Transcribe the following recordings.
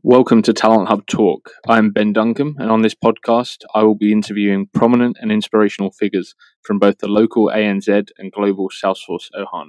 Welcome to Talent Hub Talk. I'm Ben Duncan, and on this podcast, I will be interviewing prominent and inspirational figures from both the local ANZ and global Salesforce Ohana.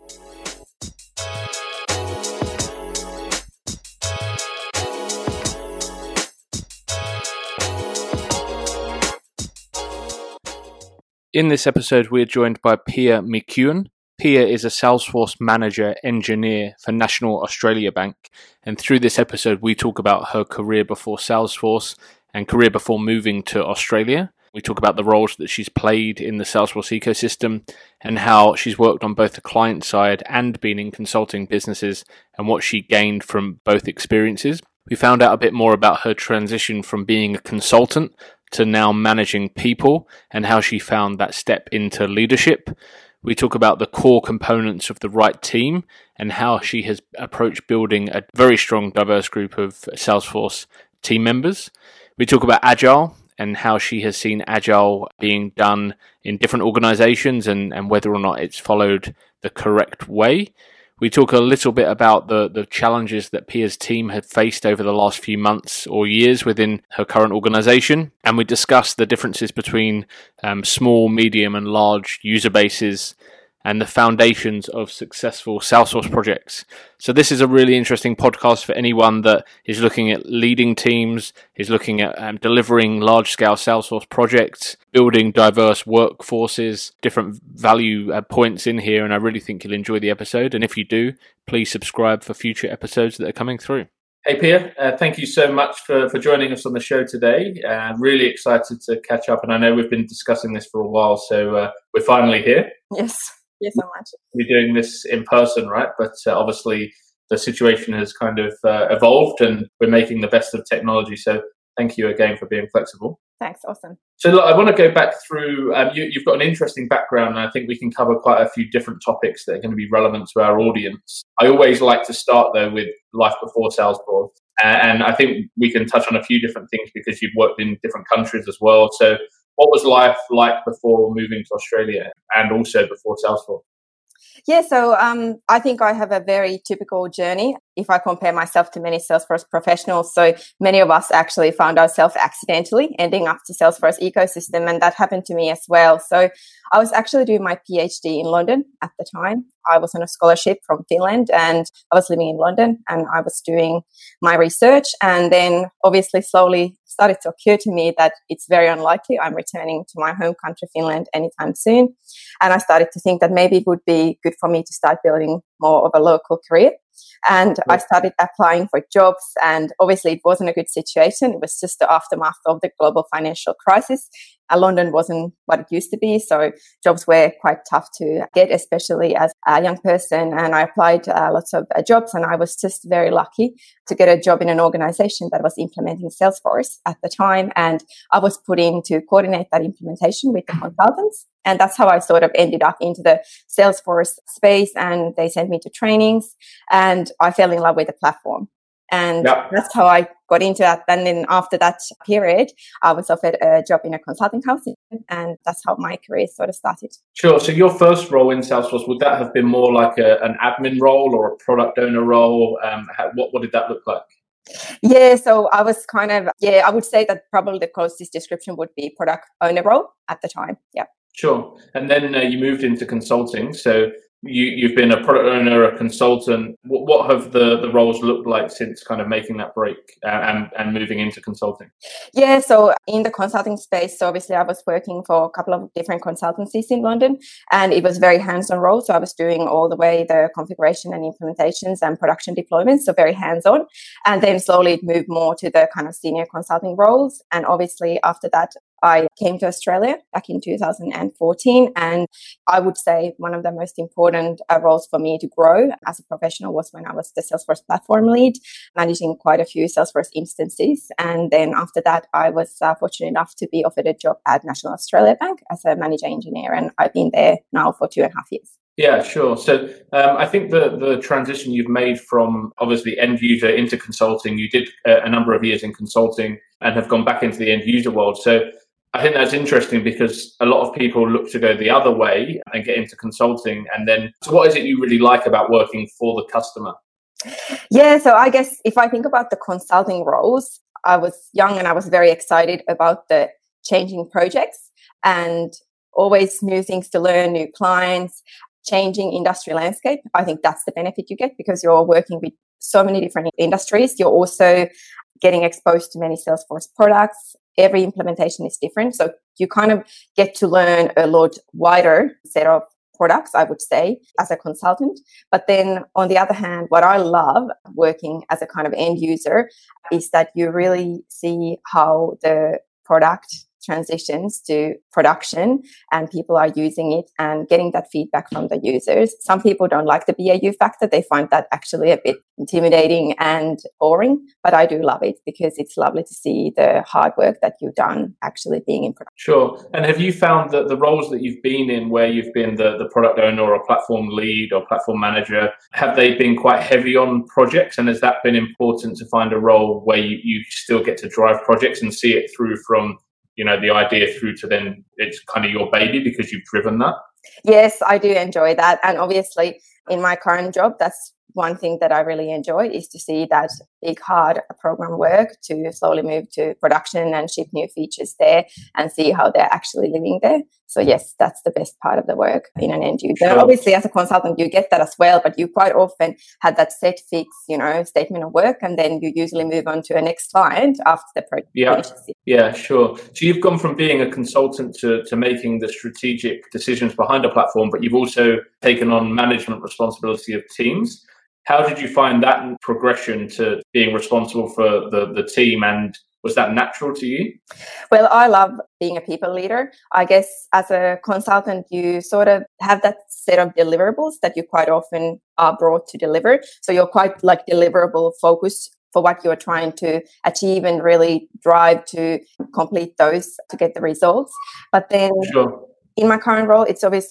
In this episode, we're joined by Pia McEwen. Pia is a Salesforce manager engineer for National Australia Bank, and through this episode we talk about her career before Salesforce and career before moving to Australia. We talk about the roles that she's played in the Salesforce ecosystem and how she's worked on both the client side and been in consulting businesses and what she gained from both experiences. We found out a bit more about her transition from being a consultant to now managing people and how she found that step into leadership. We talk about the core components of the right team and how she has approached building a very strong, diverse group of Salesforce team members. We talk about Agile and how she has seen Agile being done in different organizations and whether or not it's followed the correct way. We talk a little bit about the challenges that Pia's team had faced over the last few months or years within her current organization. And we discuss the differences between small, medium and large user bases and the foundations of successful Salesforce projects. So this is a really interesting podcast for anyone that is looking at leading teams, is looking at delivering large-scale Salesforce projects, building diverse workforces, different value points in here, and I really think you'll enjoy the episode. And if you do, please subscribe for future episodes that are coming through. Hey Pia, thank you so much for joining us on the show today. Really excited to catch up, and I know we've been discussing this for a while, so we're finally here. Yes, so much. We're doing this in person, right? But obviously the situation has kind of evolved and we're making the best of technology. So thank you again for being flexible. Thanks, awesome. So look, I want to go back through, you've got an interesting background, and I think we can cover quite a few different topics that are going to be relevant to our audience. I always like to start though with life before Salesforce. And I think we can touch on a few different things because you've worked in different countries as well. So what was life like before moving to Australia and also before Salesforce? Yeah, so I think I have a very typical journey if I compare myself to many Salesforce professionals. So many of us actually found ourselves accidentally ending up to Salesforce ecosystem, and that happened to me as well. So I was actually doing my PhD in London at the time. I was on a scholarship from Finland and I was living in London and I was doing my research, and then obviously slowly started to occur to me that it's very unlikely I'm returning to my home country, Finland, anytime soon. And I started to think that maybe it would be good for me to start building more of a local career. And I started applying for jobs, and obviously it wasn't a good situation. It was just the aftermath of the global financial crisis. London wasn't what it used to be, so jobs were quite tough to get, especially as a young person. And I applied lots of jobs, and I was just very lucky to get a job in an organization that was implementing Salesforce at the time. And I was put in to coordinate that implementation with the consultants. And that's how I sort of ended up into the Salesforce space, and they sent me to trainings and I fell in love with the platform. And that's how I got into that. And then after that period, I was offered a job in a consulting house, and that's how my career sort of started. Sure. So your first role in Salesforce, would that have been more like an admin role or a product owner role? What did that look like? Yeah, so I was kind of, I would say that probably the closest description would be product owner role at the time. Yeah. Sure. And then you moved into consulting. So you've been a product owner, a consultant. What have the roles looked like since kind of making that break and moving into consulting? Yeah, so in the consulting space, so obviously I was working for a couple of different consultancies in London, and it was very hands-on role. So I was doing all the way the configuration and implementations and production deployments, so very hands-on. And then slowly it moved more to the kind of senior consulting roles. And obviously after that, I came to Australia back in 2014, and I would say one of the most important roles for me to grow as a professional was when I was the Salesforce platform lead, managing quite a few Salesforce instances. And then after that, I was fortunate enough to be offered a job at National Australia Bank as a manager engineer, and I've been there now for 2.5 years. Yeah, sure. So I think the transition you've made from obviously end user into consulting, you did a number of years in consulting and have gone back into the end user world. So I think that's interesting because a lot of people look to go the other way and get into consulting. And then, so what is it you really like about working for the customer? Yeah, so I guess if I think about the consulting roles, I was young and I was very excited about the changing projects and always new things to learn, new clients, changing industry landscape. I think that's the benefit you get because you're working with so many different industries. You're also getting exposed to many Salesforce products. Every implementation is different. So you kind of get to learn a lot wider set of products, I would say, as a consultant. But then on the other hand, what I love working as a kind of end user is that you really see how the product transitions to production and people are using it and getting that feedback from the users. Some people don't like the BAU factor. They find that actually a bit intimidating and boring, but I do love it because it's lovely to see the hard work that you've done actually being in production. Sure. And have you found that the roles that you've been in, where you've been the product owner or platform lead or platform manager, have they been quite heavy on projects? And has that been important to find a role where you still get to drive projects and see it through from the idea through to then it's kind of your baby because you've driven that? Yes, I do enjoy that. And obviously in my current job, that's one thing that I really enjoy is to see that big, hard program work to slowly move to production and ship new features there and see how they're actually living there. So yes, that's the best part of the work in an end user. Sure. Obviously, as a consultant, you get that as well, but you quite often had that set fix, statement of work, and then you usually move on to a next client after the project finishes. Yeah, sure. So you've gone from being a consultant to making the strategic decisions behind a platform, but you've also taken on management responsibility of teams. How did you find that progression to being responsible for the team, and was that natural to you? Well, I love being a people leader. I guess as a consultant, you sort of have that set of deliverables that you quite often are brought to deliver. So you're quite like deliverable focused for what you're trying to achieve and really drive to complete those to get the results. But then Sure. In my current role,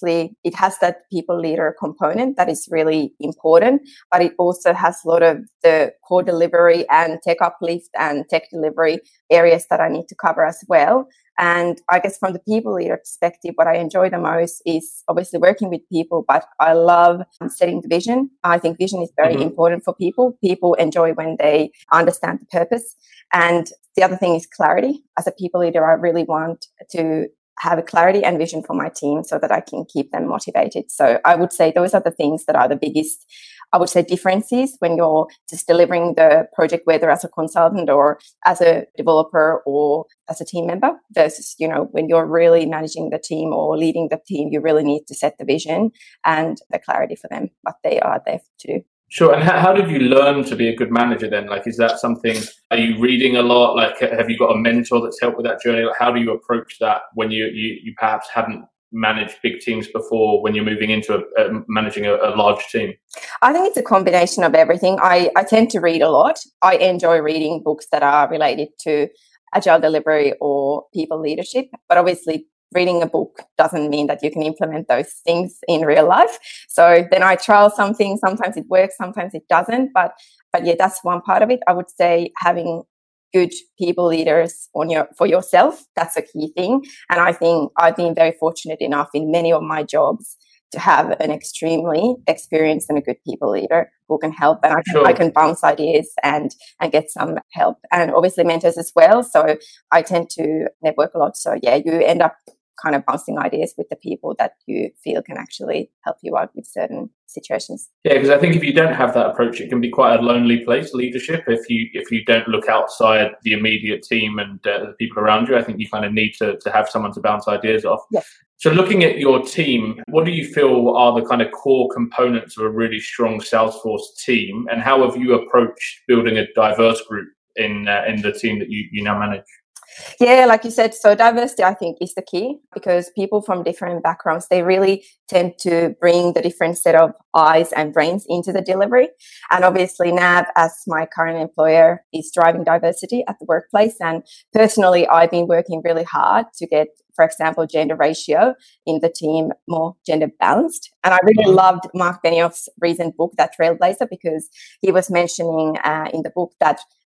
it has that people leader component that is really important, but it also has a lot of the core delivery and tech uplift and tech delivery areas that I need to cover as well. And I guess from the people leader perspective, what I enjoy the most is obviously working with people, but I love setting the vision. I think vision is very important for people. People enjoy when they understand the purpose. And the other thing is clarity. As a people leader, I really want to have a clarity and vision for my team so that I can keep them motivated. So I would say those are the things that are the biggest, I would say, differences when you're just delivering the project, whether as a consultant or as a developer or as a team member versus, when you're really managing the team or leading the team, you really need to set the vision and the clarity for them, what they are there to do. Sure. And how did you learn to be a good manager then? Like, is that something, are you reading a lot? Like, have you got a mentor that's helped with that journey? Like, how do you approach that when you perhaps hadn't managed big teams before when you're moving into managing a large team? I think it's a combination of everything. I tend to read a lot. I enjoy reading books that are related to agile delivery or people leadership, but obviously reading a book doesn't mean that you can implement those things in real life. So then I trial something. Sometimes it works, sometimes it doesn't. But yeah, that's one part of it. I would say having good people leaders for yourself, that's a key thing. And I think I've been very fortunate enough in many of my jobs to have an extremely experienced and a good people leader who can help, and I can bounce ideas and get some help, and obviously mentors as well. So I tend to network a lot. So yeah, you end up kind of bouncing ideas with the people that you feel can actually help you out with certain situations. Yeah, because I think if you don't have that approach, it can be quite a lonely place, leadership. If you don't look outside the immediate team and the people around you, I think you kind of need to have someone to bounce ideas off. Yes. So looking at your team, what do you feel are the kind of core components of a really strong Salesforce team, and how have you approached building a diverse group in the team that you now manage? Yeah, like you said, so diversity, I think, is the key because people from different backgrounds, they really tend to bring the different set of eyes and brains into the delivery. And obviously NAB, as my current employer, is driving diversity at the workplace. And personally, I've been working really hard to get, for example, gender ratio in the team more gender balanced. And I really loved Mark Benioff's recent book, that Trailblazer, because he was mentioning in the book that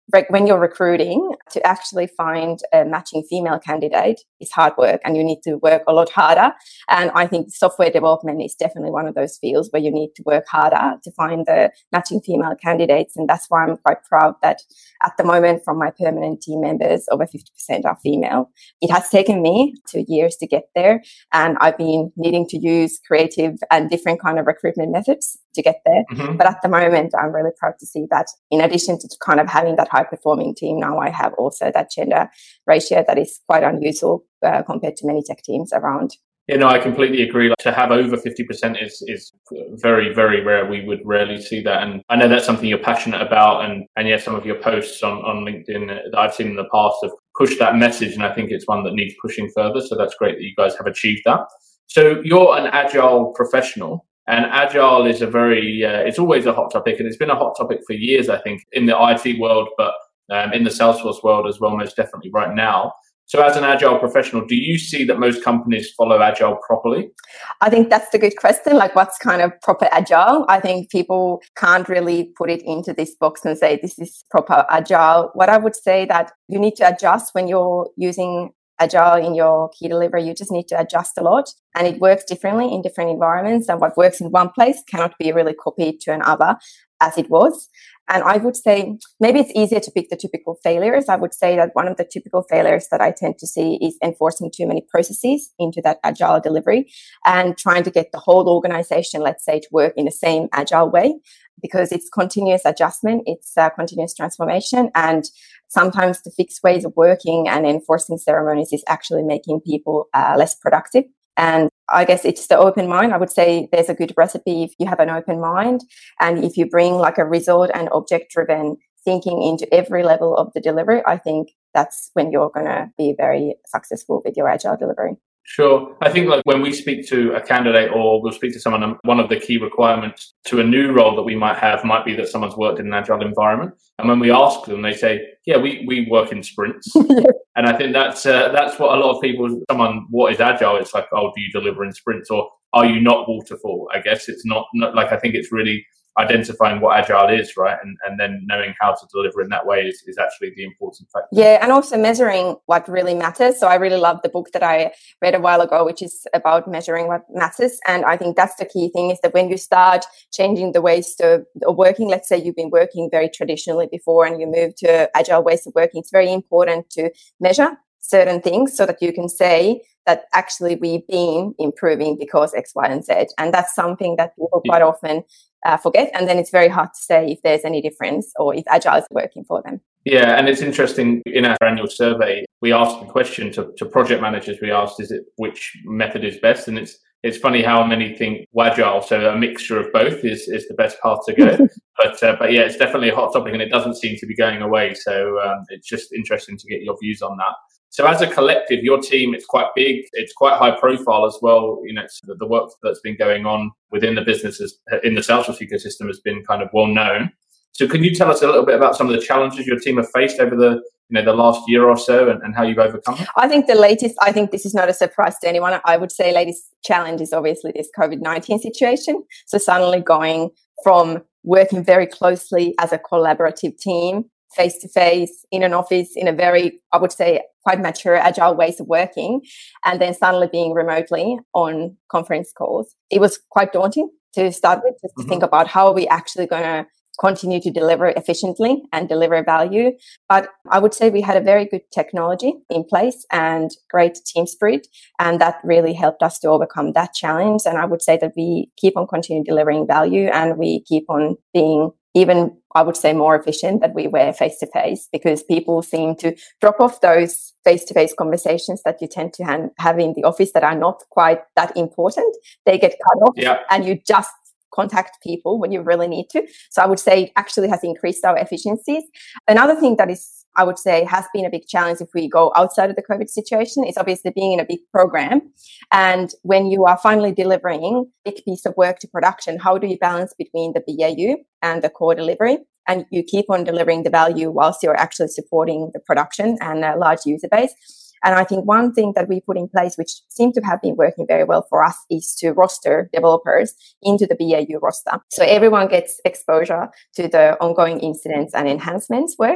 when you're recruiting, to actually find a matching female candidate is hard work, and you need to work a lot harder. And I think software development is definitely one of those fields where you need to work harder to find the matching female candidates. And that's why I'm quite proud that at the moment, from my permanent team members, over 50% are female. It has taken me 2 years to get there, and I've been needing to use creative and different kind of recruitment methods to get there. Mm-hmm. But at the moment, I'm really proud to see that in addition to kind of having that high performing team, now I have also that gender ratio that is quite unusual compared to many tech teams around. Yeah, no, I completely agree. Like, to have over 50% is very, very rare. We would rarely see that. And I know that's something you're passionate about. And yeah, some of your posts on LinkedIn that I've seen in the past have pushed that message. And I think it's one that needs pushing further. So that's great that you guys have achieved that. So you're an agile professional. And agile is it's always a hot topic. And it's been a hot topic for years, I think, in the IT world, but in the Salesforce world as well, most definitely right now. So as an agile professional, do you see that most companies follow agile properly? I think that's the good question. Like, what's kind of proper agile? I think people can't really put it into this box and say this is proper agile. What I would say that you need to adjust when you're using agile in your key delivery. You just need to adjust a lot, and it works differently in different environments. And what works in one place cannot be really copied to another as it was. And I would say maybe it's easier to pick the typical failures. I would say that one of the typical failures that I tend to see is enforcing too many processes into that agile delivery and trying to get the whole organization, let's say, to work in the same agile way, because it's continuous adjustment, it's continuous transformation. And sometimes the fixed ways of working and enforcing ceremonies is actually making people less productive. And I guess it's the open mind. I would say there's a good recipe if you have an open mind, and if you bring like a result and object driven thinking into every level of the delivery, I think that's when you're going to be very successful with your agile delivery. Sure. I think like when we speak to a candidate or we'll speak to someone, one of the key requirements to a new role that we might have might be that someone's worked in an agile environment. And when we ask them, they say, yeah, we work in sprints. And I think that's what a lot of people, what is agile? It's like, oh, do you deliver in sprints, or are you not waterfall? I guess it's not like, I think it's really identifying what agile is, right? And then knowing how to deliver in that way is actually the important factor. Yeah, and also measuring what really matters. So I really love the book that I read a while ago, which is about measuring what matters. And I think that's the key thing, is that when you start changing the ways of working, let's say you've been working very traditionally before and you move to agile ways of working, it's very important to measure certain things so that you can say that actually we've been improving because X, Y, and Z. And that's something that people quite often forget. And then it's very hard to say if there's any difference or if agile is working for them. Yeah, and it's interesting, in our annual survey, we asked the question to project managers, we asked, which method is best? And it's funny how many think agile, so a mixture of both is the best path to go. But yeah, it's definitely a hot topic and it doesn't seem to be going away. So it's just interesting to get your views on that. So as a collective, your team, it's quite big, it's quite high profile as well. You know, the work that's been going on within the businesses in the Salesforce ecosystem has been kind of well known. So can you tell us a little bit about some of the challenges your team have faced over the last year or so and how you've overcome it? I think this is not a surprise to anyone. I would say latest challenge is obviously this COVID-19 situation. So suddenly going from working very closely as a collaborative team, face-to-face, in an office, in a very, I would say, quite mature, agile ways of working, and then suddenly being remotely on conference calls. It was quite daunting to start with, just to think about how are we actually going to continue to deliver efficiently and deliver value. But I would say we had a very good technology in place and great team spirit, and that really helped us to overcome that challenge. And I would say that we keep on continuing delivering value, and we keep on being even, I would say, more efficient than we were face-to-face, because people seem to drop off those face-to-face conversations that you tend to have in the office that are not quite that important. They get cut off, and you just contact people when you really need to. So I would say it actually has increased our efficiencies. Another thing that is, I would say, has been a big challenge if we go outside of the COVID situation is obviously being in a big program. And when you are finally delivering a big piece of work to production, how do you balance between the BAU and the core delivery? And you keep on delivering the value whilst you're actually supporting the production and a large user base. And I think one thing that we put in place, which seemed to have been working very well for us, is to roster developers into the BAU roster. So everyone gets exposure to the ongoing incidents and enhancements work.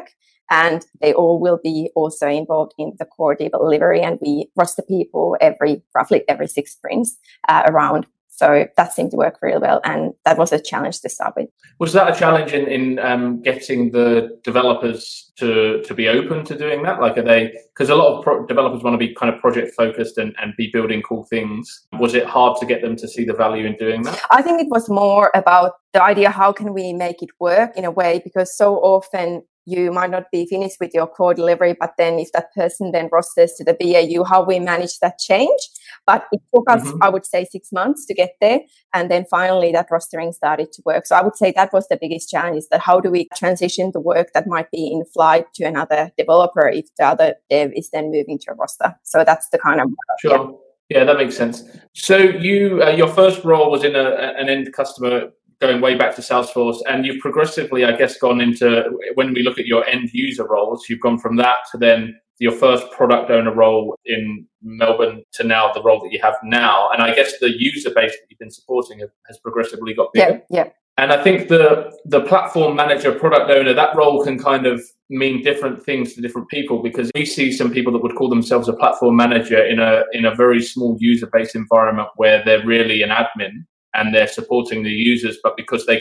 and they all will be also involved in the core delivery. And we roster people roughly every 6 sprints around. So that seemed to work really well, and that was a challenge to start with. Was that a challenge in getting the developers to be open to doing that? Like, are they, because a lot of developers want to be kind of project focused and be building cool things. Was it hard to get them to see the value in doing that? I think it was more about the idea, how can we make it work in a way, because so often you might not be finished with your core delivery, but then if that person then rosters to the BAU, how we manage that change. But it took us, I would say, 6 months to get there. And then finally that rostering started to work. So I would say that was the biggest challenge, is that how do we transition the work that might be in flight to another developer if the other dev is then moving to a roster. So that's the kind of... Sure. Yeah, that makes sense. So your first role was in an end customer, going way back to Salesforce, and you've progressively, I guess, gone into, when we look at your end user roles, you've gone from that to then your first product owner role in Melbourne to now the role that you have now. And I guess the user base that you've been supporting has progressively got bigger. Yeah. And I think the platform manager, product owner, that role can kind of mean different things to different people, because we see some people that would call themselves a platform manager in a very small user base environment where they're really an admin and they're supporting the users, but because they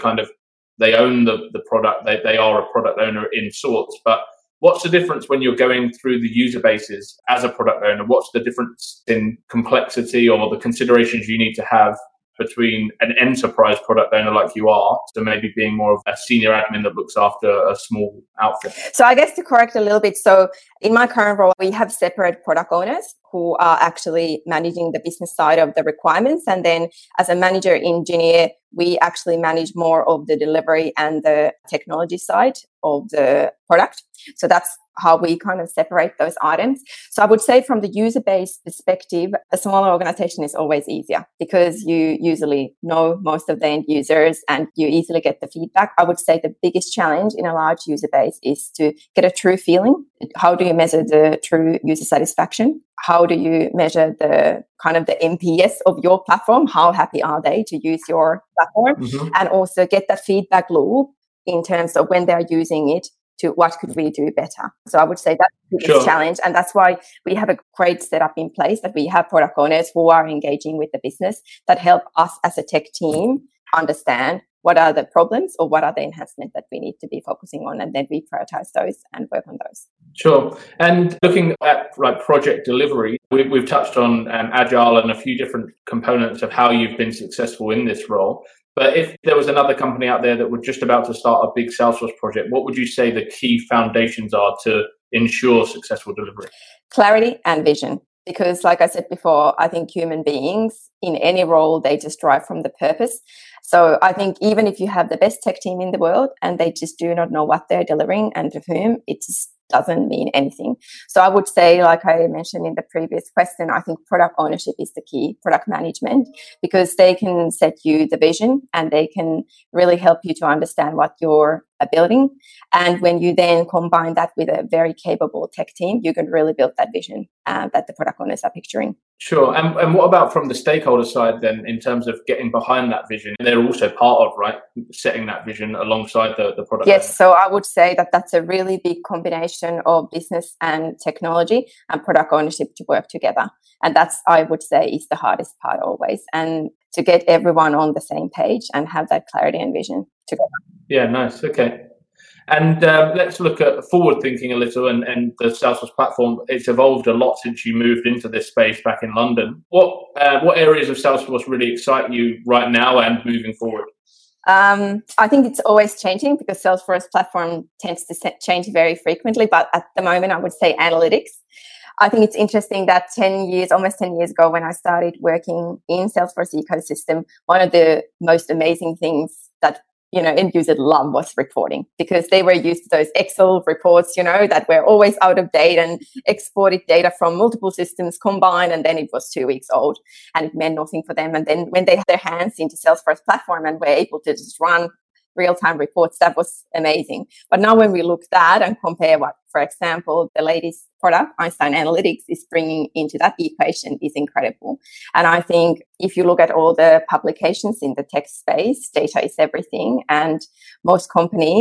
own the product, they are a product owner in sorts. But what's the difference when you're going through the user bases as a product owner? What's the difference in complexity or the considerations you need to have between an enterprise product owner like you are to maybe being more of a senior admin that looks after a small outfit? So I guess to correct a little bit, so in my current role, we have separate product owners who are actually managing the business side of the requirements. And then as a manager engineer, we actually manage more of the delivery and the technology side of the product. So that's how we kind of separate those items. So I would say from the user base perspective, a smaller organization is always easier because you usually know most of the end users and you easily get the feedback. I would say the biggest challenge in a large user base is to get a true feeling. How do you measure the true user satisfaction? How do you measure the kind of the NPS of your platform? How happy are they to use your platform? Mm-hmm. And also get that feedback loop in terms of when they're using it to what could we do better. So I would say that's the biggest challenge. And that's why we have a great setup in place, that we have product owners who are engaging with the business that help us as a tech team understand what are the problems or what are the enhancements that we need to be focusing on, and then we prioritize those and work on those. Sure. And looking at like project delivery, we've touched on Agile and a few different components of how you've been successful in this role. But if there was another company out there that were just about to start a big Salesforce project, what would you say the key foundations are to ensure successful delivery? Clarity and vision. Because like I said before, I think human beings in any role, they just drive from the purpose. So I think even if you have the best tech team in the world and they just do not know what they're delivering and to whom, it just doesn't mean anything. So I would say, like I mentioned in the previous question, I think product ownership is the key, product management, because they can set you the vision and they can really help you to understand what you're building. And when you then combine that with a very capable tech team, you can really build that vision that the product owners are picturing. Sure. And what about from the stakeholder side then, in terms of getting behind that vision? They're also part of, right, setting that vision alongside the product. Yes. So I would say that that's a really big combination of business and technology and product ownership to work together. And that's, I would say, is the hardest part always. And to get everyone on the same page and have that clarity and vision together. Yeah, nice. Okay. And let's look at forward thinking a little and the Salesforce platform. It's evolved a lot since you moved into this space back in London. What areas of Salesforce really excite you right now and moving forward? I think it's always changing because Salesforce platform tends to change very frequently. But at the moment, I would say analytics. I think it's interesting that almost 10 years ago, when I started working in Salesforce ecosystem, one of the most amazing things that end users love was reporting, because they were used to those Excel reports, that were always out of date and exported data from multiple systems combined, and then it was 2 weeks old and it meant nothing for them. And then when they had their hands into Salesforce platform and were able to just run real-time reports, that was amazing. But now when we look at that and compare what, for example, the latest product, Einstein Analytics, is bringing into that equation is incredible. And I think if you look at all the publications in the tech space, data is everything. And most companies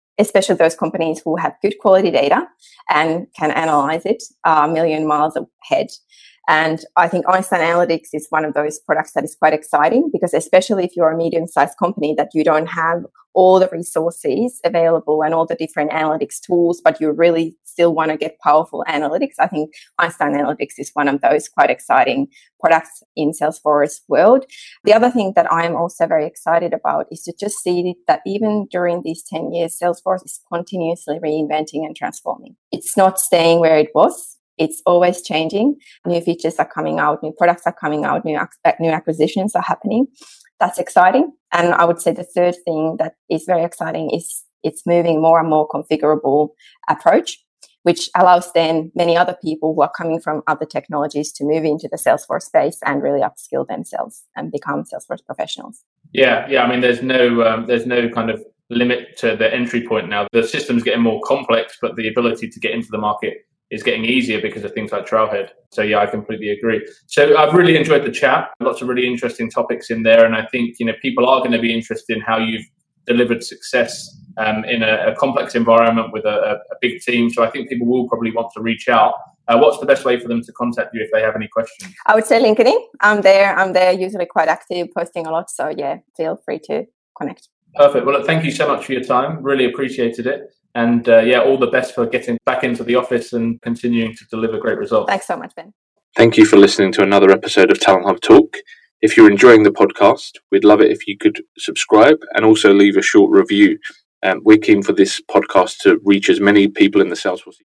especially those companies who have good quality data and can analyze it a million miles ahead. And I think Einstein Analytics is one of those products that is quite exciting, because especially if you're a medium-sized company that you don't have all the resources available and all the different analytics tools, but you really still want to get powerful analytics, I think Einstein Analytics is one of those quite exciting products in Salesforce world. The other thing that I'm also very excited about is to just see that even during these 10 years, Salesforce is continuously reinventing and transforming. It's not staying where it was. It's always changing. New features are coming out, new products are coming out, new acquisitions are happening. That's exciting. And I would say the third thing that is very exciting is it's moving more and more configurable approach, which allows then many other people who are coming from other technologies to move into the Salesforce space and really upskill themselves and become Salesforce professionals. Yeah. I mean, there's no kind of limit to the entry point now. The system's getting more complex, but the ability to get into the market is getting easier because of things like Trailhead. So yeah, I completely agree. So I've really enjoyed the chat. Lots of really interesting topics in there. And I think, people are going to be interested in how you've delivered success in a complex environment with a big team. So I think people will probably want to reach out. What's the best way for them to contact you if they have any questions? I would say LinkedIn. I'm there usually quite active, posting a lot. So yeah, feel free to connect. Perfect. Well, look, thank you so much for your time. Really appreciated it. And all the best for getting back into the office and continuing to deliver great results. Thanks so much, Ben. Thank you for listening to another episode of Talent Hub Talk. If you're enjoying the podcast, we'd love it if you could subscribe and also leave a short review. We're keen for this podcast to reach as many people in the Salesforce